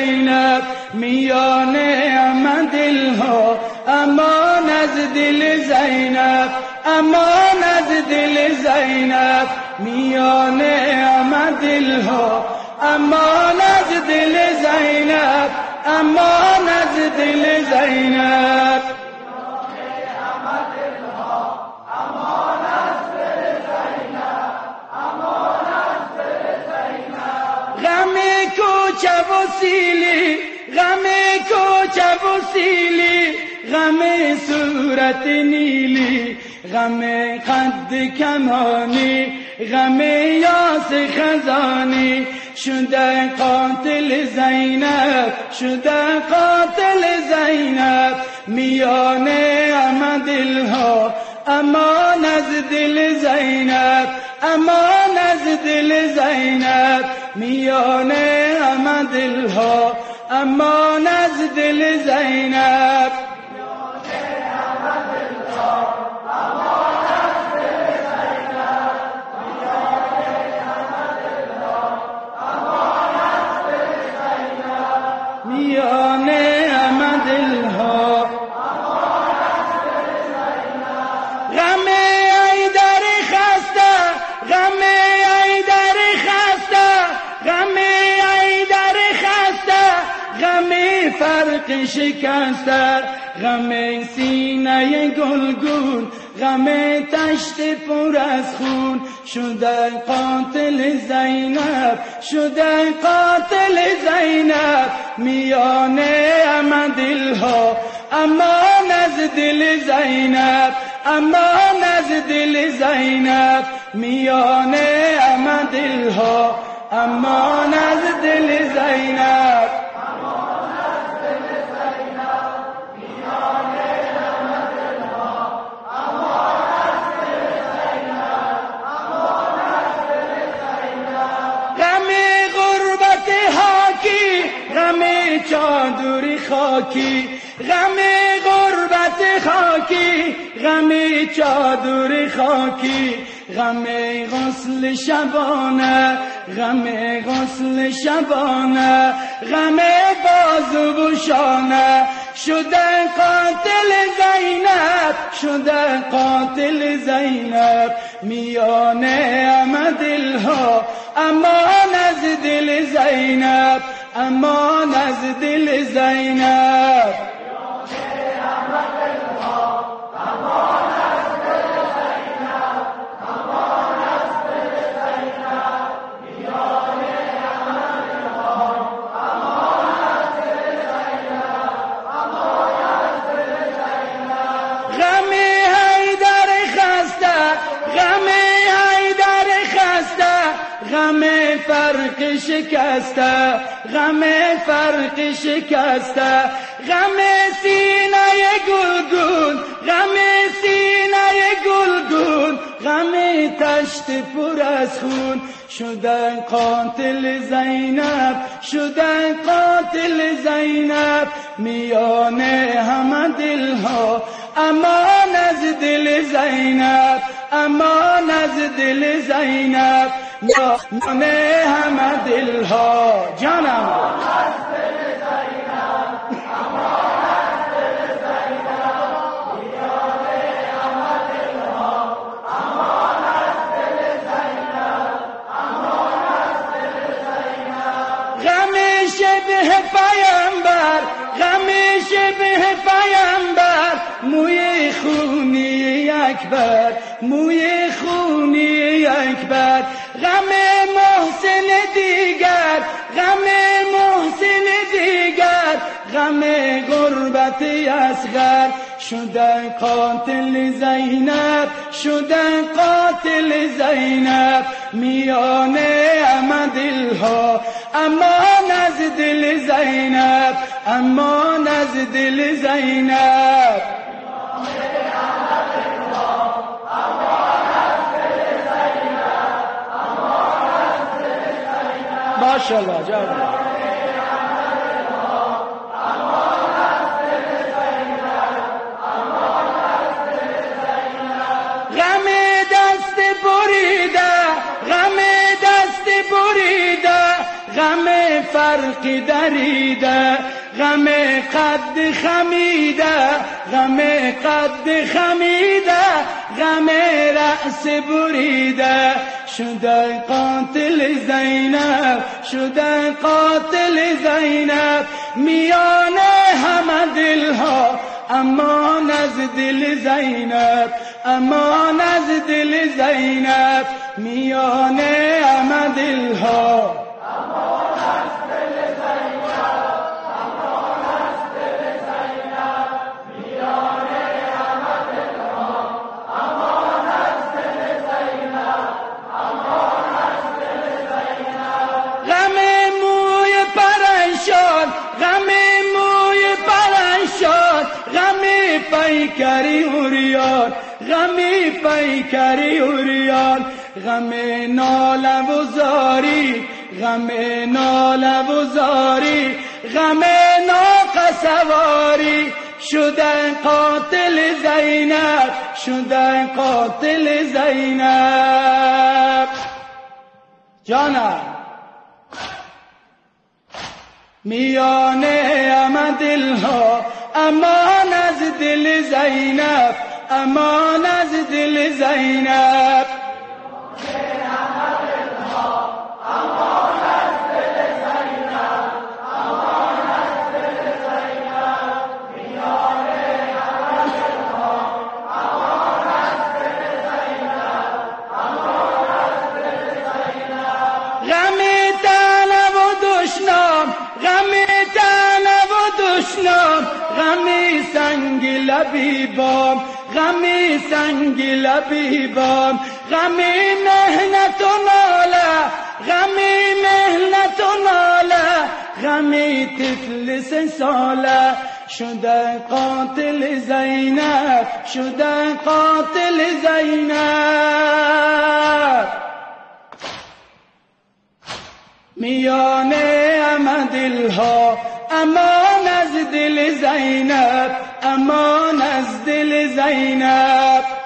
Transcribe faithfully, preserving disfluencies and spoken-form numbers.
زینب میان همه دلها، امان از دل زینب، امان از دل زینب میان همه دلها، امان از دل زینب، امان از دل زینب. غم کوچه و سیلی، غم کوچه و سیلی، غم صورت نیلی، غم قد کمانی، غم یاس خزانی، شده قاتل زینب، شده قاتل زینب میان همه دلها، امان از دل زینب، امان از دل زینب میان همه دلها، امان از دل زینب. میان همه دلها غم ایدر خسته، غم ایدر خسته، غم ایدر خسته، غم فرق شکسته، غم سینه گلگون، غم تشت پر از خون، شده قاتل زینب، شده قاتل زینب میان همه دلها، امان از دل زینب، امان از دل زینب میان همه دلها، امان از دل زینب. غم چادر خاکی، غم غربت خاکی، غم چادر خاکی، غم غسل شبانه، غم غسل شبانه، غم بازو و شانه، شده قاتل زینب، شده قاتل زینب میان همه دلها، امان از دل زینب، امان از دل زینب. غم ایدر خسته، غم ایدر خسته، غم فرق شکسته، غم فرق شکسته، غم سینه گلگون، غم سینه گلگون، غم تشت پر از خون، شده قاتل زینب، شده قاتل زینب میان همه دلها، امان از دل زینب، امان از دل زینب میان همه دلها. جانم غم شبه پیامبر، غم شبه پیامبر، موی خونی اکبر، موی خونی اکبر، غم محسن دیگر، غم محسن دیگر، غم غربت اصغر، شده قاتل زینب، شده قاتل زینب میان همه دلها، امان از دل زینب، امان از دل زینب. ماشاءالله جان. غم دست بریده، غم دست بریده، غم فرقی دریده، غم قد خمیده، غم قد خمیده، غم رأس بریده، شده قاتل زینب، شده قاتل زینب، میان همه دلها امان از دل زینب، امان از دل زینب، میان همه دلها امان از دل زینب، امان از دل زینب، میان همه دلها امان از دل زینب، امان از دل زینب. غم موی پرنشان، غم موی پرنشان، غم پیکری اوریان، غم پیکری اوریان، غم ناله و زاری، غم ناله و زاری، غم ناقه سواری، شده قاتل زینب، شده قاتل زینب. جانم میان همه دلها امان از دل زینب، امان از دل زینب، غمی سنگ لبیبام، غمی سنگ لبیبام، غمی مهنت و ناله، غمی مهنت و ناله، غمی طفل سه ساله، شده قاتل زینب، شده قاتل زینب، میان همه دلها امان از دل زینب، امان از دل زینب.